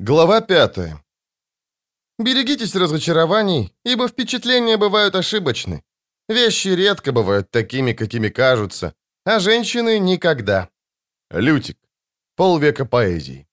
Глава 5. Берегитесь разочарований, ибо впечатления бывают ошибочны. Вещи редко бывают такими, какими кажутся, а женщины никогда. Лютик. Полвека поэзии.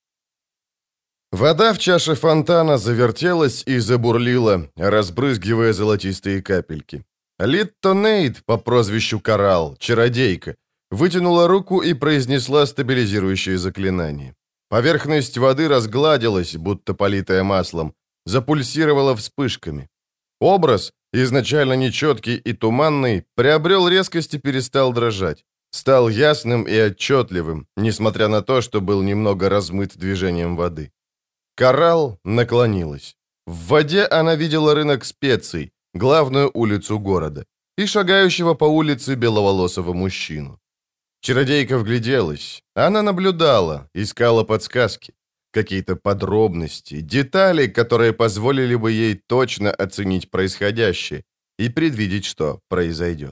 Вода в чаше фонтана завертелась и забурлила, разбрызгивая золотистые капельки. Литта Нейд по прозвищу Коралл, чародейка, вытянула руку и произнесла стабилизирующее заклинание. Поверхность воды разгладилась, будто политая маслом, запульсировала вспышками. Образ, изначально нечеткий и туманный, приобрел резкость и перестал дрожать. Стал ясным и отчетливым, несмотря на то, что был немного размыт движением воды. Коралл наклонилась. В воде она видела рынок специй, главную улицу города, и шагающего по улице беловолосого мужчину. Чародейка вгляделась. Она наблюдала, искала подсказки, какие-то подробности, детали, которые позволили бы ей точно оценить происходящее и предвидеть, что произойдет.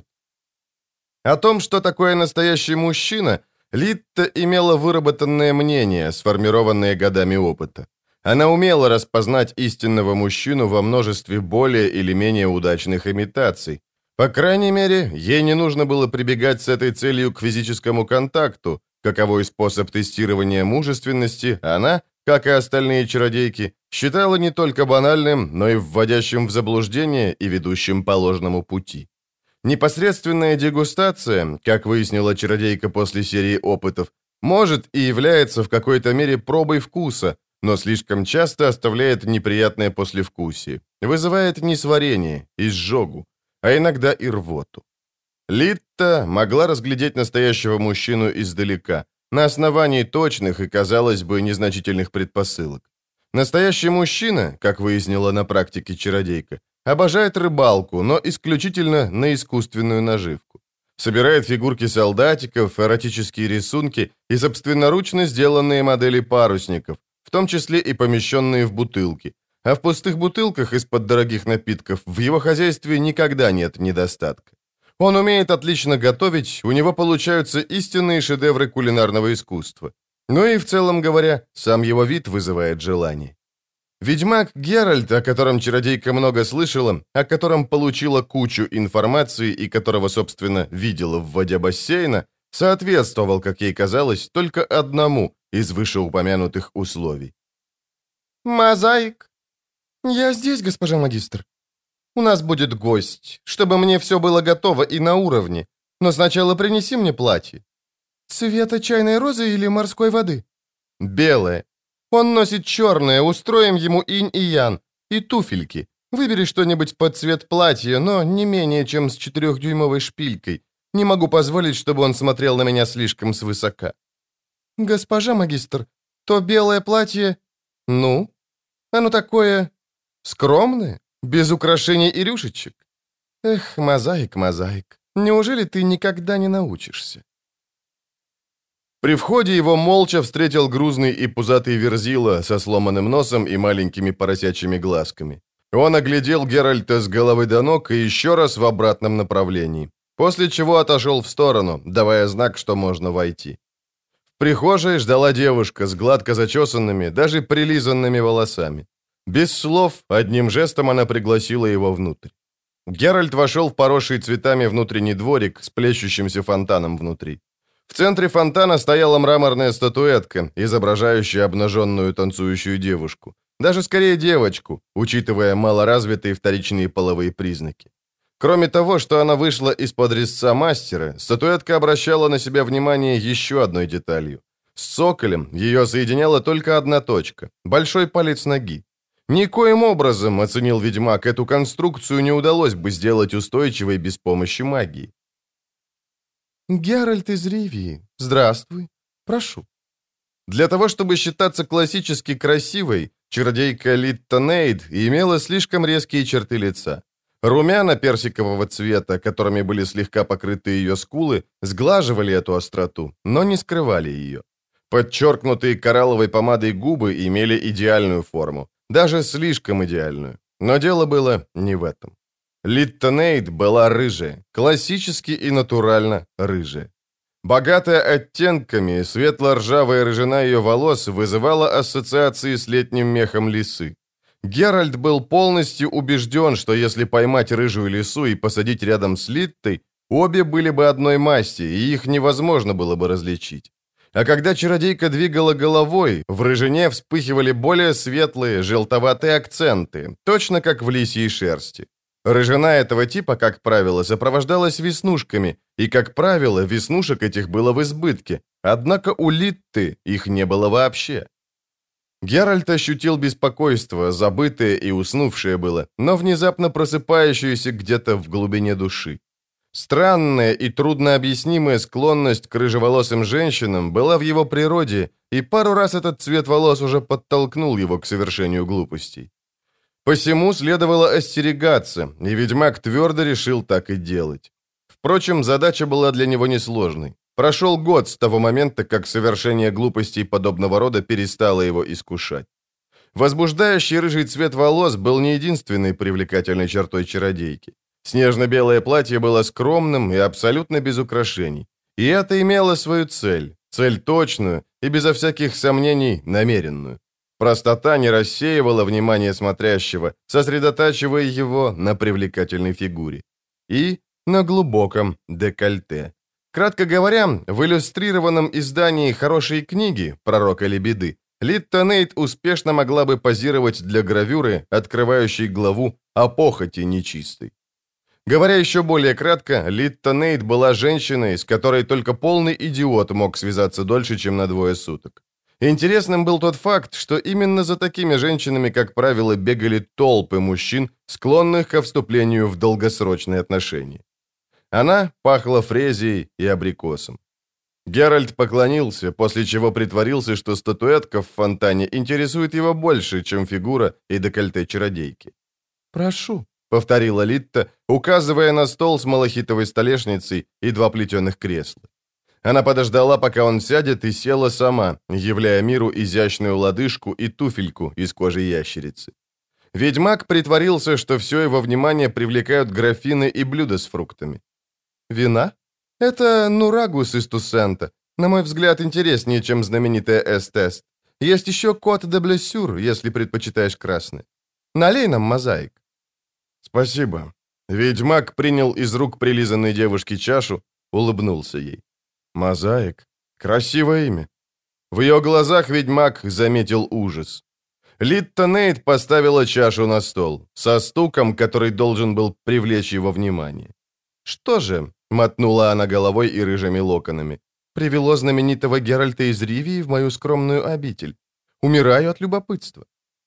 О том, что такое настоящий мужчина, Литта имела выработанное мнение, сформированное годами опыта. Она умела распознать истинного мужчину во множестве более или менее удачных имитаций. По крайней мере, ей не нужно было прибегать с этой целью к физическому контакту, каковой способ тестирования мужественности она, как и остальные чародейки, считала не только банальным, но и вводящим в заблуждение и ведущим по ложному пути. Непосредственная дегустация, как выяснила чародейка после серии опытов, может и является в какой-то мере пробой вкуса, но слишком часто оставляет неприятное послевкусие, вызывает несварение, изжогу, а иногда и рвоту. Литта могла разглядеть настоящего мужчину издалека, на основании точных и, казалось бы, незначительных предпосылок. Настоящий мужчина, как выяснила на практике чародейка, обожает рыбалку, но исключительно на искусственную наживку. Собирает фигурки солдатиков, эротические рисунки и собственноручно сделанные модели парусников, в том числе и помещенные в бутылки. А в пустых бутылках из-под дорогих напитков в его хозяйстве никогда нет недостатка. Он умеет отлично готовить, у него получаются истинные шедевры кулинарного искусства. Ну и в целом говоря, сам его вид вызывает желание. Ведьмак Геральт, о котором чародейка много слышала, о котором получила кучу информации и которого, собственно, видела в воде бассейна, соответствовал, как ей казалось, только одному из вышеупомянутых условий. «Мозаик?» «Я здесь, госпожа магистр. У нас будет гость, чтобы мне все было готово и на уровне, но сначала принеси мне платье». «Цвета чайной розы или морской воды?» «Белое. Он носит черное, устроим ему инь и ян. И туфельки. Выбери что-нибудь под цвет платья, но не менее чем с 4-дюймовой шпилькой. Не могу позволить, чтобы он смотрел на меня слишком свысока». «Госпожа магистр, то белое платье...» «Ну? Оно такое... скромное, без украшений и рюшечек. Эх, мозаик, мозаик, неужели ты никогда не научишься?» При входе его молча встретил грузный и пузатый верзила со сломанным носом и маленькими поросячьими глазками. Он оглядел Геральта с головы до ног и еще раз в обратном направлении, после чего отошел в сторону, давая знак, что можно войти. В прихожей ждала девушка с гладко зачесанными, даже прилизанными волосами. Без слов, одним жестом она пригласила его внутрь. Геральт вошел в поросший цветами внутренний дворик с плещущимся фонтаном внутри. В центре фонтана стояла мраморная статуэтка, изображающая обнаженную танцующую девушку. Даже скорее девочку, учитывая малоразвитые вторичные половые признаки. Кроме того, что она вышла из-под резца мастера, статуэтка обращала на себя внимание еще одной деталью. С цоколем ее соединяла только одна точка – большой палец ноги. Никоим образом, оценил ведьмак, эту конструкцию не удалось бы сделать устойчивой без помощи магии. «Геральт из Ривии, здравствуй, прошу». Для того, чтобы считаться классически красивой, чародейка Литта Нейд имела слишком резкие черты лица. Румяна персикового цвета, которыми были слегка покрыты ее скулы, сглаживали эту остроту, но не скрывали ее. Подчеркнутые коралловой помадой губы имели идеальную форму, даже слишком идеальную. Но дело было не в этом. Литта Нейд была рыжая, классически и натурально рыжая. Богатая оттенками, светло-ржавая рыжина ее волос вызывала ассоциации с летним мехом лисы. Геральт был полностью убежден, что если поймать рыжую лису и посадить рядом с Литтой, обе были бы одной масти, и их невозможно было бы различить. А когда чародейка двигала головой, в рыжине вспыхивали более светлые, желтоватые акценты, точно как в лисьей шерсти. Рыжина этого типа, как правило, сопровождалась веснушками, и, как правило, веснушек этих было в избытке, однако у Литты их не было вообще. Геральт ощутил беспокойство, забытое и уснувшее было, но внезапно просыпающееся где-то в глубине души. Странная и труднообъяснимая склонность к рыжеволосым женщинам была в его природе, и пару раз этот цвет волос уже подтолкнул его к совершению глупостей. Посему следовало остерегаться, и ведьмак твердо решил так и делать. Впрочем, задача была для него несложной. Прошел год с того момента, как совершение глупостей подобного рода перестало его искушать. Возбуждающий рыжий цвет волос был не единственной привлекательной чертой чародейки. Снежно-белое платье было скромным и абсолютно без украшений. И это имело свою цель точную и безо всяких сомнений намеренную. Простота не рассеивала внимание смотрящего, сосредотачивая его на привлекательной фигуре. И на глубоком декольте. Кратко говоря, в иллюстрированном издании хорошей книги «Пророк или беды» Литта Нейт успешно могла бы позировать для гравюры, открывающей главу о похоти нечистой. Говоря еще более кратко, Литта Нейт была женщиной, с которой только полный идиот мог связаться дольше, чем на 2 суток. Интересным был тот факт, что именно за такими женщинами, как правило, бегали толпы мужчин, склонных ко вступлению в долгосрочные отношения. Она пахла фрезией и абрикосом. Геральт поклонился, после чего притворился, что статуэтка в фонтане интересует его больше, чем фигура и декольте чародейки. «Прошу», — повторила Литта, указывая на стол с малахитовой столешницей и 2 плетеных кресла. Она подождала, пока он сядет, и села сама, являя миру изящную лодыжку и туфельку из кожи ящерицы. Ведьмак притворился, что все его внимание привлекают графины и блюда с фруктами. «Вина? Это нурагус из Туссента. На мой взгляд, интереснее, чем знаменитая Эстест. Есть еще кот де блессюр, если предпочитаешь красный. Налей нам мозаик». «Спасибо». Ведьмак принял из рук прилизанной девушки чашу, улыбнулся ей. «Мозаик? Красивое имя». В ее глазах ведьмак заметил ужас. Литта Нейт поставила чашу на стол, со стуком, который должен был привлечь его внимание. «Что же?» — мотнула она головой и рыжими локонами. «Привело знаменитого Геральта из Ривии в мою скромную обитель. Умираю от любопытства».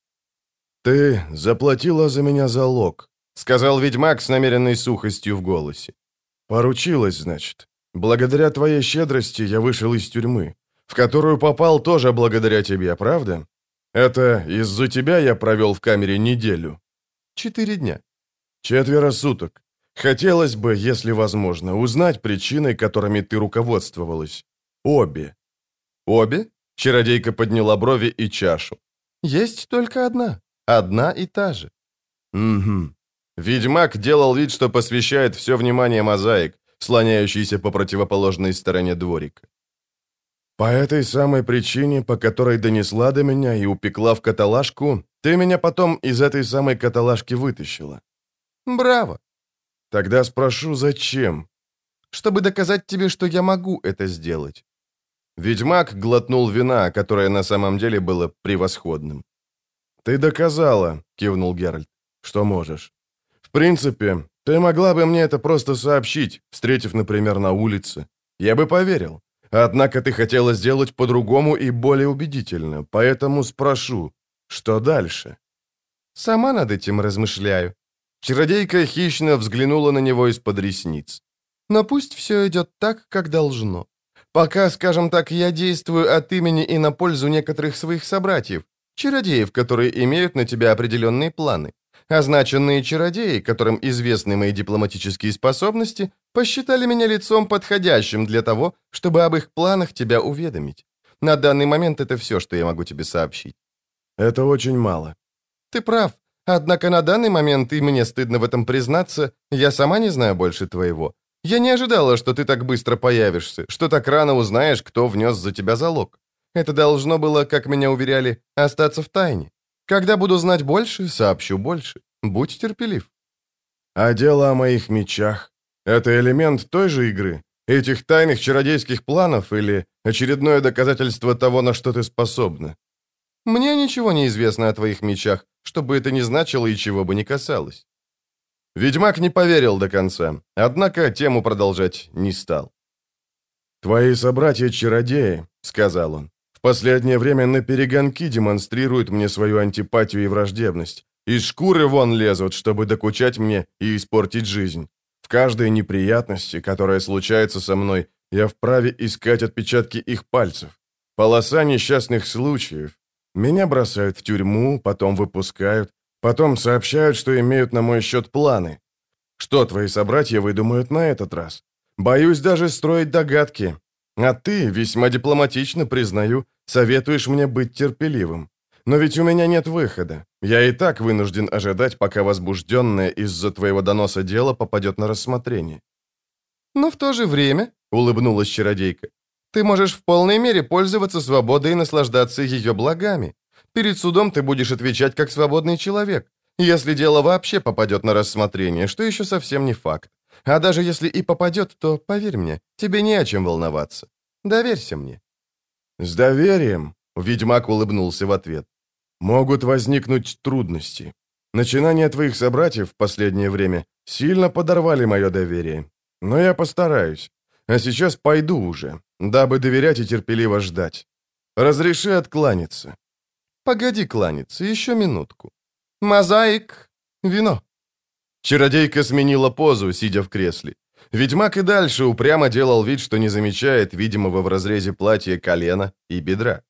«Ты заплатила за меня залог», — сказал ведьмак с намеренной сухостью в голосе. «Поручилась, значит. Благодаря твоей щедрости я вышел из тюрьмы, в которую попал тоже благодаря тебе, правда? Это из-за тебя я провел в камере неделю». 4 дня. 4 суток. Хотелось бы, если возможно, узнать причины, которыми ты руководствовалась. Обе». «Обе?» — чародейка подняла брови и чашу. «Есть только одна. Одна и та же». «Угу». Ведьмак делал вид, что посвящает все внимание мозаик, слоняющийся по противоположной стороне дворика. «По этой самой причине, по которой донесла до меня и упекла в каталажку, ты меня потом из этой самой каталажки вытащила». «Браво!» «Тогда спрошу, зачем?» «Чтобы доказать тебе, что я могу это сделать». Ведьмак глотнул вина, которое на самом деле было превосходным. «Ты доказала», — кивнул Геральт, — «что можешь. В принципе, ты могла бы мне это просто сообщить, встретив, например, на улице. Я бы поверил. Однако ты хотела сделать по-другому и более убедительно, поэтому спрошу, что дальше?» «Сама над этим размышляю». Чародейка хищно взглянула на него из-под ресниц. «Но пусть все идет так, как должно. Пока, скажем так, я действую от имени и на пользу некоторых своих собратьев, чародеев, которые имеют на тебя определенные планы. Означенные чародеи, которым известны мои дипломатические способности, посчитали меня лицом подходящим для того, чтобы об их планах тебя уведомить. На данный момент это все, что я могу тебе сообщить». «Это очень мало». «Ты прав. Однако на данный момент, и мне стыдно в этом признаться, я сама не знаю больше твоего. Я не ожидала, что ты так быстро появишься, что так рано узнаешь, кто внес за тебя залог. Это должно было, как меня уверяли, остаться в тайне. Когда буду знать больше, сообщу больше. Будь терпелив». «А дело о моих мечах — это элемент той же игры? Этих тайных чародейских планов или очередное доказательство того, на что ты способна?» «Мне ничего не известно о твоих мечах, что бы это ни значило и чего бы ни касалось». Ведьмак не поверил до конца, однако тему продолжать не стал. «Твои собратья-чародеи», — сказал он, — «в последнее время наперегонки демонстрируют мне свою антипатию и враждебность. Из шкуры вон лезут, чтобы докучать мне и испортить жизнь. В каждой неприятности, которая случается со мной, я вправе искать отпечатки их пальцев. Полоса несчастных случаев. Меня бросают в тюрьму, потом выпускают, потом сообщают, что имеют на мой счет планы. Что твои собратья выдумают на этот раз? Боюсь даже строить догадки. А ты, весьма дипломатично, признаю, советуешь мне быть терпеливым. Но ведь у меня нет выхода. Я и так вынужден ожидать, пока возбужденное из-за твоего доноса дело попадет на рассмотрение». «Но в то же время», — улыбнулась чародейка, «ты можешь в полной мере пользоваться свободой и наслаждаться ее благами. Перед судом ты будешь отвечать как свободный человек. Если дело вообще попадет на рассмотрение, что еще совсем не факт. А даже если и попадет, то, поверь мне, тебе не о чем волноваться. Доверься мне». «С доверием», — ведьмак улыбнулся в ответ, — «могут возникнуть трудности. Начинания твоих собратьев в последнее время сильно подорвали мое доверие. Но я постараюсь. А сейчас пойду уже, дабы доверять и терпеливо ждать. Разреши откланяться». «Погоди кланяться, еще минутку. Мозаик, вино». Чародейка сменила позу, сидя в кресле. Ведьмак и дальше упрямо делал вид, что не замечает видимого в разрезе платья колена и бедра.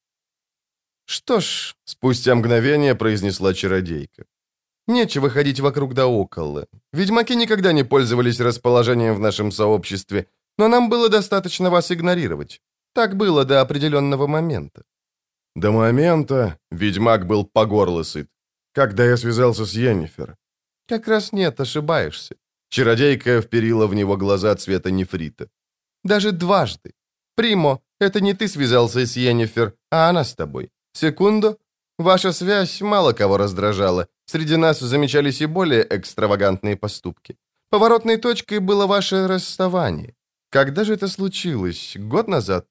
«Что ж», — спустя мгновение произнесла чародейка, «нечего ходить вокруг да около. Ведьмаки никогда не пользовались расположением в нашем сообществе, но нам было достаточно вас игнорировать. Так было до определенного момента». «До момента...» — ведьмак был по горло сыт. «Когда я связался с Йеннифер». «Как раз нет, ошибаешься». Чародейка вперила в него глаза цвета нефрита. «Даже дважды. Примо, это не ты связался с Йеннифер, а она с тобой. Секунду. Ваша связь мало кого раздражала. Среди нас замечались и более экстравагантные поступки. Поворотной точкой было ваше расставание. Когда же это случилось? Год назад?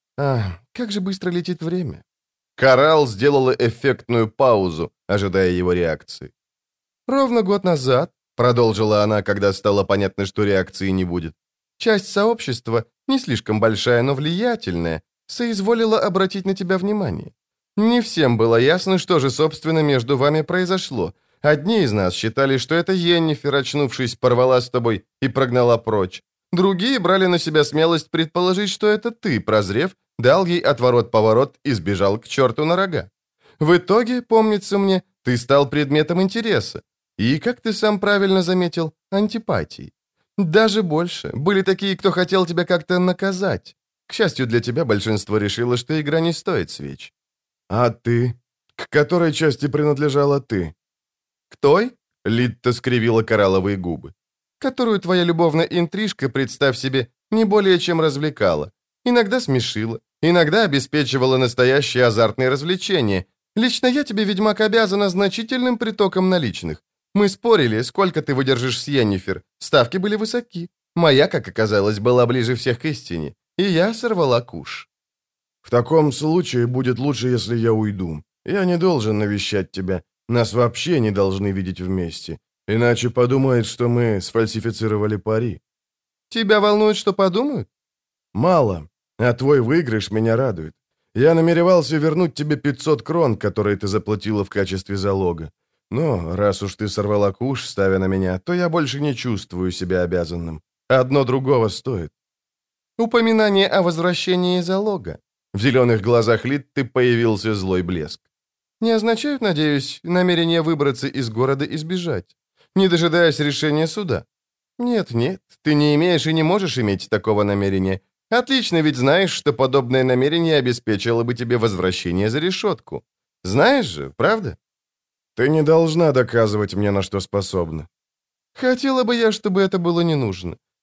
Как же быстро летит время». Коралл сделала эффектную паузу, ожидая его реакции. «Ровно год назад», — продолжила она, когда стало понятно, что реакции не будет, «часть сообщества, не слишком большая, но влиятельная, соизволила обратить на тебя внимание. Не всем было ясно, что же, собственно, между вами произошло. Одни из нас считали, что это Йеннифер, очнувшись, порвала с тобой и прогнала прочь. Другие брали на себя смелость предположить, что это ты, прозрев, дал ей отворот-поворот и сбежал к черту на рога. В итоге, помнится мне, ты стал предметом интереса. И, как ты сам правильно заметил, антипатии. Даже больше. Были такие, кто хотел тебя как-то наказать. К счастью для тебя, большинство решило, что игра не стоит свеч». «А ты? К которой части принадлежала ты?» «К той?» — Литта скривила коралловые губы. «Которую твоя любовная интрижка, представь себе, не более чем развлекала. Иногда смешила, иногда обеспечивала настоящее азартное развлечение. Лично я тебе, ведьмак, обязана значительным притоком наличных. Мы спорили, сколько ты выдержишь с Йеннифер. Ставки были высоки. Моя, как оказалось, была ближе всех к истине. И я сорвала куш». «В таком случае будет лучше, если я уйду. Я не должен навещать тебя. Нас вообще не должны видеть вместе. Иначе подумают, что мы сфальсифицировали пари». «Тебя волнует, что подумают?» «Мало. А твой выигрыш меня радует. Я намеревался вернуть тебе 500 крон, которые ты заплатила в качестве залога. Но раз уж ты сорвала куш, ставя на меня, то я больше не чувствую себя обязанным. Одно другого стоит». «Упоминание о возвращении залога». В зеленых глазах Литты появился злой блеск. «Не означают, надеюсь, намерение выбраться из города и сбежать, не дожидаясь решения суда? Нет, ты не имеешь и не можешь иметь такого намерения. Отлично ведь знаешь, что подобное намерение обеспечило бы тебе возвращение за решетку. Знаешь же, правда?» «Ты не должна доказывать мне, на что способна». «Хотела бы я, чтобы это было не нужно.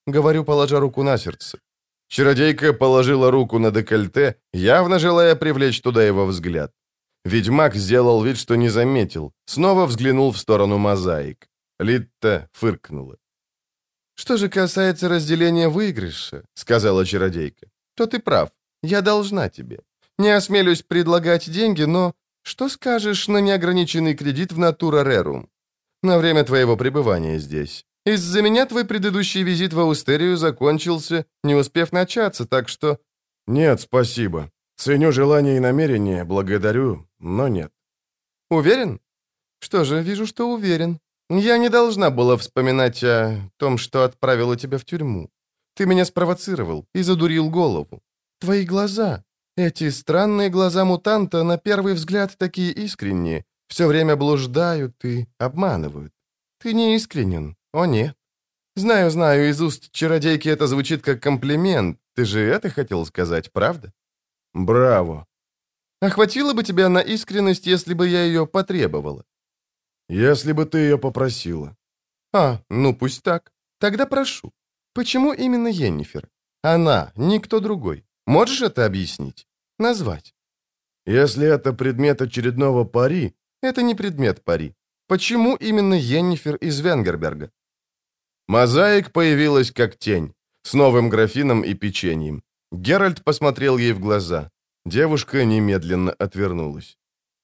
Говорю, положа руку на сердце. Чародейка положила руку на декольте, явно желая привлечь туда его взгляд. Ведьмак сделал вид, что не заметил, снова взглянул в сторону мозаик. Литта фыркнула. «Что же касается разделения выигрыша, — сказала чародейка, — то ты прав, я должна тебе. Не осмелюсь предлагать деньги, но что скажешь на неограниченный кредит в натура рерум? На время твоего пребывания здесь. Из-за меня твой предыдущий визит в Аустерию закончился, не успев начаться, так что...» «Нет, спасибо. Ценю желание и намерение, благодарю, но нет». «Уверен? Что же, вижу, что уверен. Я не должна была вспоминать о том, что отправила тебя в тюрьму. Ты меня спровоцировал и задурил голову. Твои глаза, эти странные глаза мутанта, на первый взгляд такие искренние, все время блуждают и обманывают. Ты не искренен, о нет. Знаю, из уст чародейки это звучит как комплимент. Ты же это хотел сказать, правда? Браво. А хватило бы тебя на искренность, если бы я ее потребовала? Если бы ты ее попросила. Ну пусть так. Тогда прошу. Почему именно Йеннифер? Она, никто другой. Можешь это объяснить? Назвать? Если это предмет очередного пари, это не предмет пари. Почему именно Йеннифер из Венгерберга? Мозаик появилась как тень, с новым графином и печеньем. Геральт посмотрел ей в глаза. Девушка немедленно отвернулась.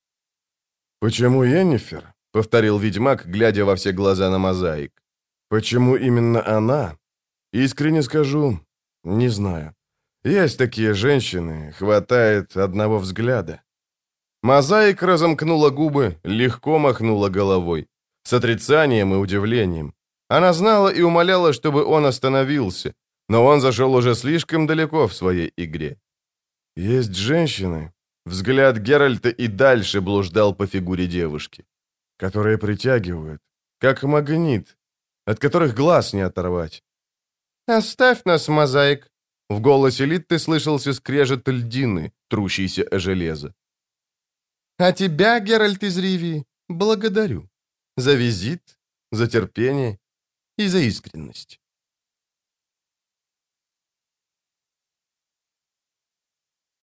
«Почему Йеннифер?» — повторил ведьмак, глядя во все глаза на мозаик. «Почему именно она? Искренне скажу, не знаю. Есть такие женщины, хватает одного взгляда». Мозаик разомкнула губы, легко махнула головой, с отрицанием и удивлением. Она знала и умоляла, чтобы он остановился, но он зашел уже слишком далеко в своей игре. Есть женщины, взгляд Геральта и дальше блуждал по фигуре девушки, которые притягивают, как магнит, от которых глаз не оторвать. «Оставь нас, мозаик!» В голосе Литты слышался скрежет льдины, трущийся о железо. «А тебя, Геральт из Ривии, благодарю. За визит, за терпение и за искренность».